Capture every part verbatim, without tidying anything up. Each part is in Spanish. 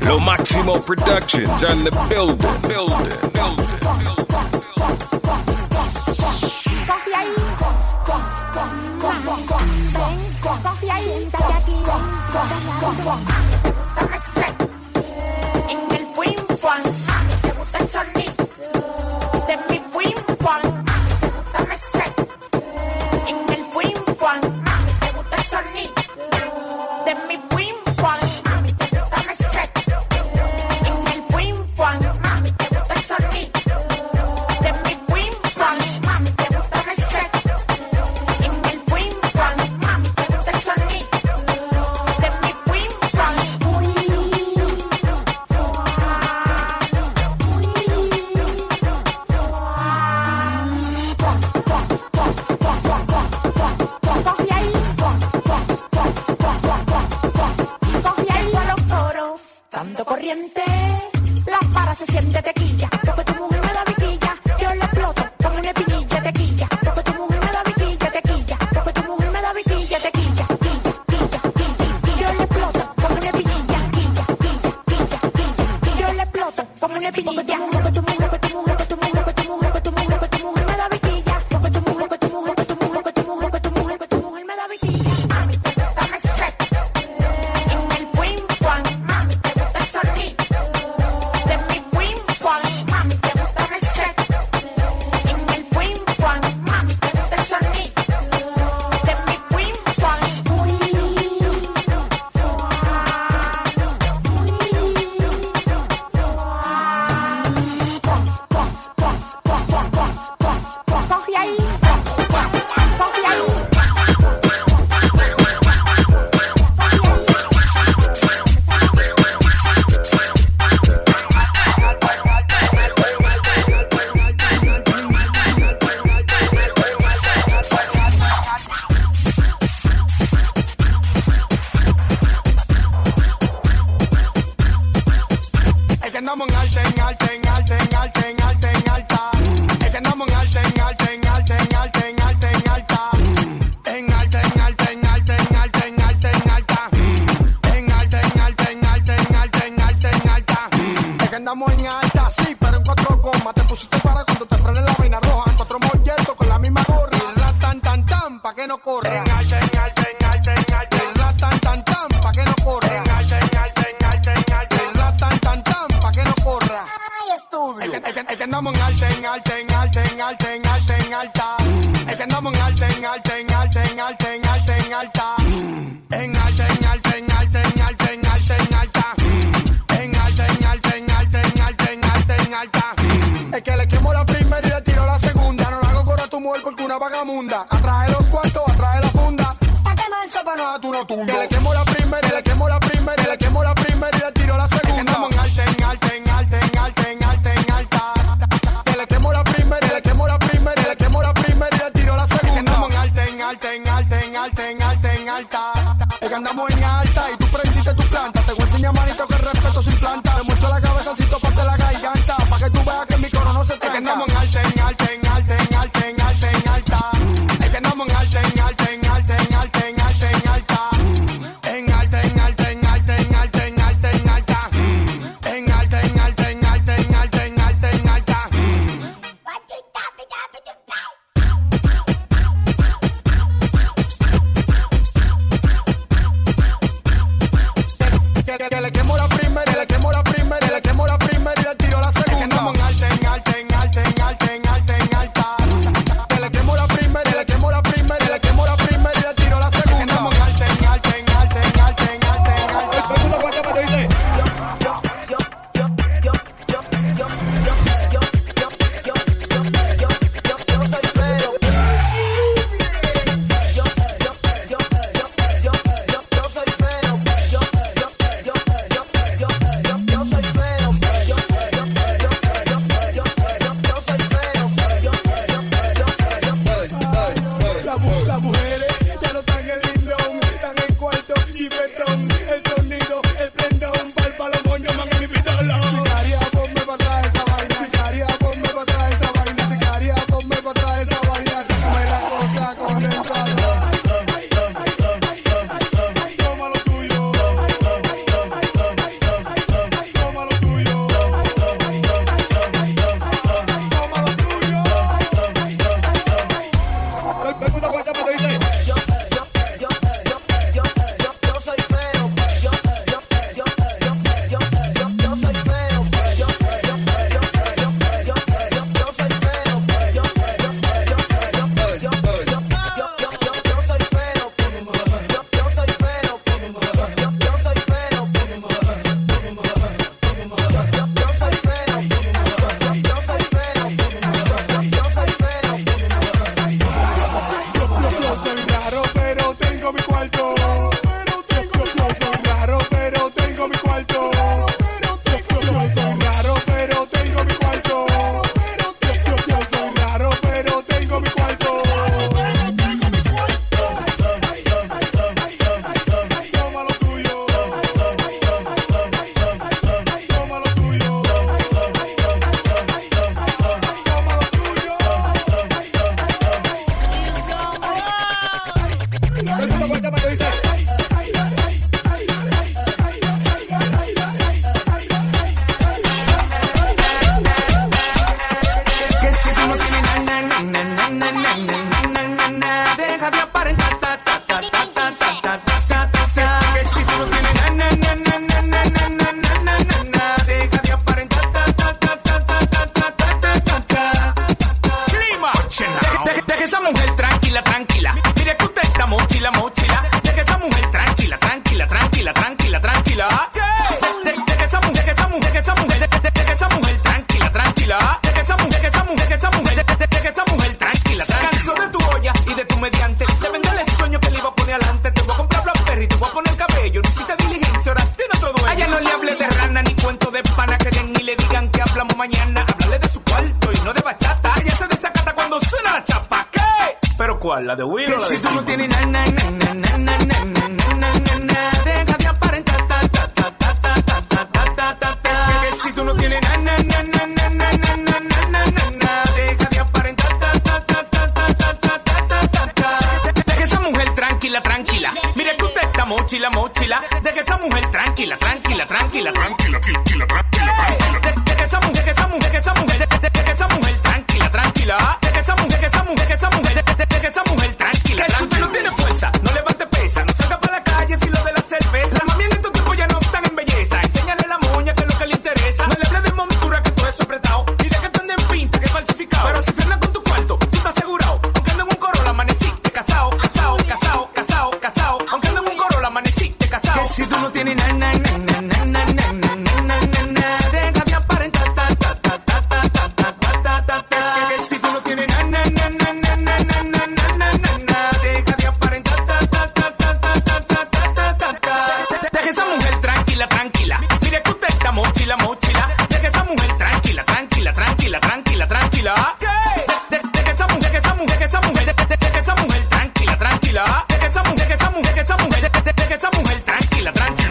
Lo Máximo Productions on the building, building, building. Coge ahí, coge ahí, siéntate aquí. Dame set en el Wim Fun. ¿Te gusta el sonido de mi Wim Fun? Dame set en el Wim Fun. ¿Te gusta el sonido de mi Wim Fun? Dame set en el Wim Fun. ¿Te gusta el sonido de mi Wim Fun? ¿Te gusta el set en el Wim Fun? ¿Te gusta el sonido de mi Wim Fun? Coge ahí, coge ahí a los coros, dando corriente, la para se siente tequilla, porque tu mujer me da viquilla, yo le exploto como una espinilla, tequilla, porque tu mujer me da viquilla, tequilla, porque tu mujer me da viquilla, tequilla, quilla, quilla, quilla, yo le exploto como una espinilla, quilla, quilla, quilla, quilla, yo le exploto como una espinilla, porque tu mujer, que tu mujer, que tu mujer, que tu mujer, que tu mujer, que tu mujer me da viquilla, porque tu mujer, que tu mujer, que tu mujer, que tu mujer, que tu mujer, que tu mujer me da viquilla, mami, dame set en el Wim Fun, mami, te gusta el sonido de mi Wim Fun, mami, te gusta el set en el Wim Fun, mami, te gusta el sonido de mi Wim Fun. Coge ahí, coge ahí. Es que andamos en alta, en alta, en alta, en alta, en alta, en alta. Es que andamos en alta, en alta, en alta, en alta, en alta, en alta. En alta, en alta, en alta, en alta, en alta, en alta. En alta, en alta, en alta, en alta, en alta, en alta. Es que andamos en alta, sí, pero en cuatro gomas. Te pusiste para cuando te frene la vaina roja. En cuatro molletos con la misma gorra. Y la tan, tan, tan, pa' que no corra. En alta, en alta, en alta, en alta. Y la tan, tan, tan, pa' que no corra. En alta, en alta, en alta, en alta. Y la tan, tan, tan, pa' que no corra. Ay, estudio. Es que, es que, es que andamos en alta, en alta, en alta, en alta, en alta, en alta. Es que andamos en alta, en alta, en alta, en alta, en alta, en alta. En alta, en alta, en alta, en alta, en alta, en alta. En alta, en alta, en alta, en alta, en alta, en alta. Es que le quemo la primera y le tiro la segunda. No la hago con a tu mujer porque una vagamunda. Atrás de los cuartos, atrás de la funda. Pa' que manso pa' no tú no tundo. Que le quemo la primera y le quemo la primera y le quemo la primera y le tiro la segunda. Es que andamos en alta, en alta, en alta, en alta, en alta, en alta. Que le quemo la primera y le quemo la primera y le quemo la primera y le tiro la segunda. Es que andamos en alta, en alta, en alta, en alta, en alta, en alta. Es que andamos en alta y tú prendiste tu planta. Te voy a enseñar, manito, que el respeto se implanta. Te mucho la cabeza si toparte la garganta. Pa' que tú veas que mi coro no se tranca. Es que andamos en alta, en alta, en alta, en alta, en alta, en alta. Es que andamos en alta, en alta, en alta, en alta, en alta, en alta. En alta, en alta, en alta, en alta, en alta, en alta. En alta, en alta, en alta, en alta, en alta, en alta. Que, que, que le quemo la na, na, na, deja de aparentar, ta, ta, ta, ta, ta, ta, ta, ta, ta, ta, que si tú no tienes na, na, na, na, na, na, na, na, na, na, na, na, deja de aparentar, ta, ta, ta, ta, ta, ta, ta, ta, ta, ta. Clima. Deje, deje esa mujer tranquila, tranquila. Mire que usted está mochila, mochila. Deje esa mujer tranquila, tranquila, tranquila, tranquila, tranquila. De, de, deje esa mujer, deje esa mujer, deje esa mujer, de, de, deje esa mujer tranquila, tranquila. Deje esa mujer, deje esa mujer, deje esa mujer, de, de, deje esa mujer tranquila. Se cansó de tu olla y de tu mediante. Le vende el sueño que le iba a poner adelante. Te voy a comprar Blackberry, te voy a poner cabello. No hiciste diligencia, ahora tiene otro dueño. A ella no le hable de rana ni cuento de pana. Que den y le digan que hablamos mañana. Háblale de su cuarto y no de bachata. Ella se desacata cuando suena la chapa. ¿Qué? ¿Pero cuál? ¿La de Will o la de si tú no tienes na na na na na na na na na na na, deja de aparentar, ta ta ta ta ta ta ta ta ta ta ta, que si tú no tienes na na na na na na na na na na na, deja de aparentar, ta ta ta ta ta ta ta ta ta ta. Deja esa mujer tranquila, tranquila. Mire que usted está mochila, mochila. Deja esa mujer tranquila, tranquila, tranquila, tranquila, tranquila, tranquila, tranquila. Deja esa mujer, deja esa mujer, deja esa mujer, deja esa mujer tranquila, tranquila. Deja esa mujer, deja esa mujer, deja esa mujer, deja esa mujer tranquila. Que si usted no tiene fuerza, no levante pesa, no salga para la calle si lo de la cerveza. Mami en estos tiempos ya no están en belleza. Enséñale la moña que es lo que le interesa. No le hable de montura que tú eres apretado y de que tú andes en pinta que es falsificado. Pero si frena con tu cuarto, tú estás asegurado. Aunque ando en un Corolla amaneciste casado, casado, casado, casado, casado. Aunque ando en un Corolla amaneciste casado. Que si tú no tienes na na na na na na na na na na na, deja de aparentar, ta ta ta ta ta ta ta ta ta ta, que si tú no tienes na na na na na na na na na na na, deja de aparentar, ta ta ta ta ta ta ta ta ta ta. Deja esa mujer tranquila, tranquila. Mire que usted está mochila, mochila. Deja esa mujer tranquila, tranquila, tranquila, tranquila, tranquila. Deja esa mujer, deja esa mujer, deja esa mujer, deja esa mujer tranquila, tranquila. Deja esa mujer, deja esa mujer, deja esa mujer, deja esa mujer tranquila, tranquila.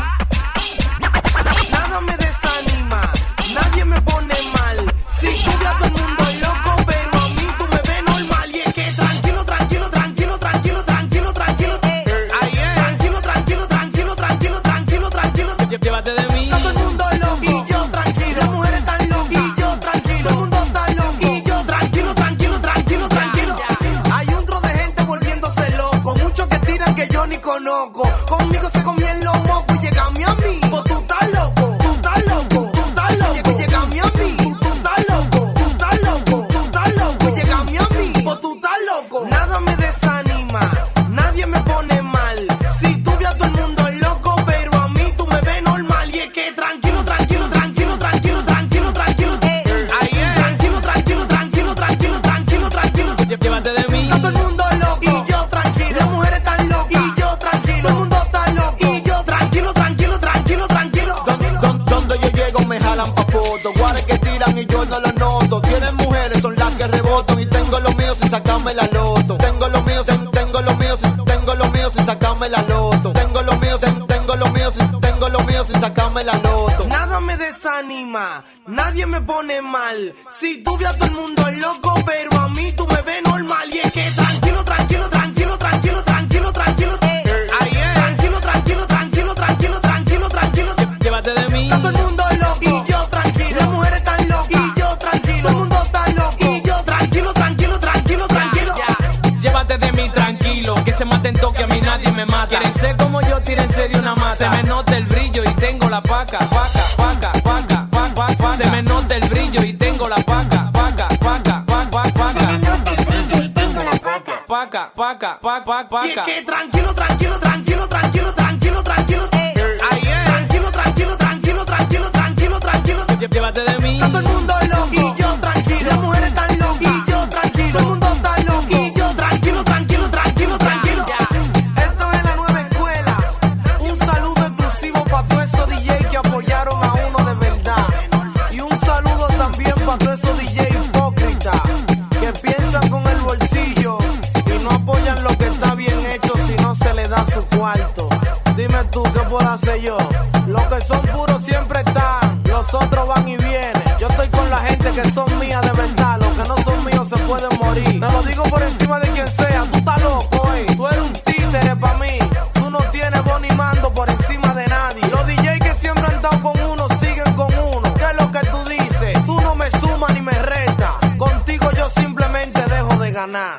Nada me desanima, nadie me pone mal. Si tú ves a todo el mundo loco, pero a mí tú me ves normal. Y es que tranquilo, tranquilo, tranquilo, tranquilo, tranquilo, tranquilo. Ahí es. Tranquilo, tranquilo, tranquilo, tranquilo, tranquilo, tranquilo. Llévate de mí. Todo el mundo loco y yo tranquilo. Las mujeres están locas y yo tranquilo. Todo el mundo está loco y yo tranquilo, tranquilo, tranquilo, tranquilo. Hay un tro de gente volviéndose loco. Muchos que tiran que yo ni conozco. Conmigo se comían los mocos y llegan a mí. Pues tú estás loco, tú estás loco, tú estás loco. Y llegan a mí. Tú estás loco, tú estás loco, tú estás loco. Y llegan a mí. Pues tú estás loco. Nada me desanima, nadie me pone mal. Si tú ves a todo el mundo loco, pero a mí tú me ves normal. Y es que tranquilo, tranquilo, tranquilo, tranquilo, tranquilo, tranquilo. Ahí es. Tranquilo, tranquilo, tranquilo, tranquilo, tranquilo, tranquilo. Llévate de mí. Todo el mundo loco y yo tranquilo. Las mujeres están locas y yo tranquilo. Todo el mundo está loco y yo tranquilo, tranquilo, tranquilo, tranquilo. Don- Donde yo llego me jalan pa' fotos. Guares que tiran y yo no lo noto. Tienen mujeres, son las que rebotan. Y tengo los míos sin sacarme la loto. Tengo los míos, ten- tengo los míos, sin- tengo los míos sin sacarme la loto. Tengo los míos, ten- tengo los míos, sin- tengo los míos sin sacarme la loto. Nada me desanima, nadie me pone mal. Si tú ves a todo el mundo loco, pero a mí tú me ves normal. Y es que tranquilo, tranquilo, tranquilo, tranquilo, tranquilo, tranquilo. Ahí es. Tranquilo, tranquilo, tranquilo, tranquilo, tranquilo, tranquilo. Llévate de mí. Todo el mundo loco y yo tranquilo. Las mujeres están locas y yo tranquilo. Todo el mundo está loco y yo tranquilo, tranquilo, tranquilo, tranquilo. Llévate de mí tranquilo, que se maten toque a mí nadie me mata. Quieren ser como yo, tírense de una mata. Se me nota el brillo y tengo la paca, paca, paca, paca, paca, paca. Se me nota el brillo y tengo la paca, paca, paca, paca, paca. Se me nota el brillo y tengo la paca, paca, paca, paca, paca. Y es que tranquilo, tranquilo, tranquilo, tranquilo, tranquilo, tranquilo. Ahí es. Tranquilo, tranquilo, tranquilo, tranquilo, tranquilo, tranquilo. Llévate de mí. Todo el mundo loco y yo tranquilo. Las mujeres están locas y yo tranquilo. Todo el mundo está loco y yo tranquilo, tranquilo, tranquilo, tranquilo. Esto es la nueva escuela. Un saludo exclusivo para todos esos D J que apoyaron a uno de verdad. Y un saludo también para todos esos D J hipócritas que piensan con el bolsillo y no apoyan lo que está bien hecho si no se le da su cuarto. Dime tú, ¿qué puedo hacer yo? Los que son puros siempre están, los otros van y vienen. Yo estoy con la gente que son mías de verdad. Los que no son míos se pueden morir. Te lo digo por encima de quien sea. Tú estás loco, eh. Tú eres un títere pa' mí. Tú no tienes voz ni mando por encima de nadie. Los D J que siempre han estado con uno siguen con uno. ¿Qué es lo que tú dices? Tú no me sumas ni me restas. Contigo yo simplemente dejo de ganar.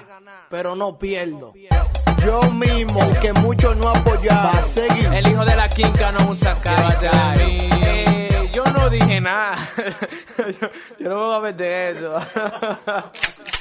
pero no pierdo. Yo mismo, el que mucho no apoyaba, va a seguir. El hijo de la quinca no usa carita. Eh, yo no dije nada. yo, yo no me voy a meter eso.